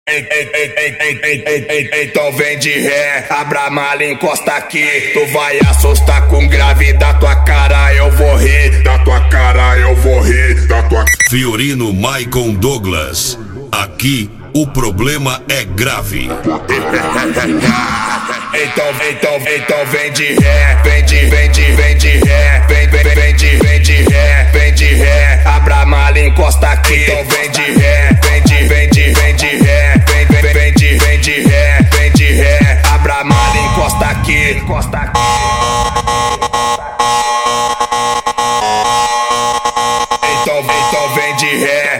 Então vem de ré, abra a mala, encosta aqui. Tu vai assustar com grave, da tua cara eu vou rir. Da tua cara eu vou rir, da tua... Fiorino Maicon Douglas, aqui o problema é grave. Então vem de ré, vem de ré, vem de ré, abra a mala, encosta aqui. Então vem de ré, vem de ré, vem de ré, abra a mala, encosta aqui. Então vem de ré.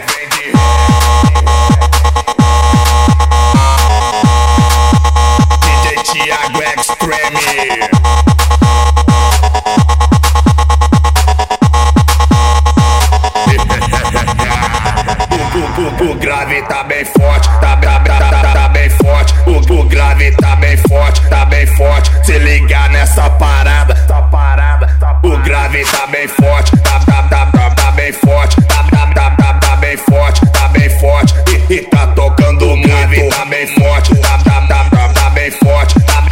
O grave tá bem forte, tá bem forte. O grave tá bem forte, Se ligar nessa parada, O grave tá bem forte, tá bem forte, tá bem forte. E tá tocando muito. O grave tá bem forte, tá bem forte,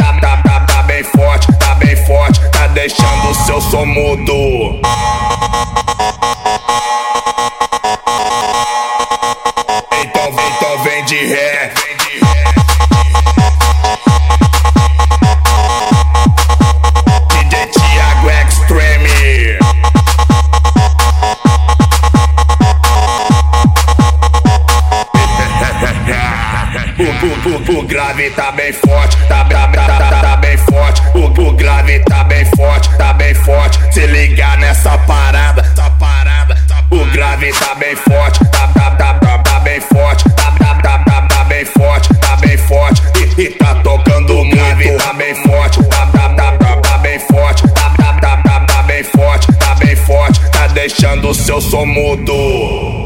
tá bem forte. Tá deixando o seu som mudo. Então vem de ré. DJ Thiago Extreme. O grave tá bem forte, tá bem forte. O grave tá bem forte, Se ligar nessa parada, O grave tá bem forte, tá bem forte, tá bem forte. E tá tocando muito. O grave tá bem forte, tá bem forte, tá bem forte. Tá deixando o seu som mudo.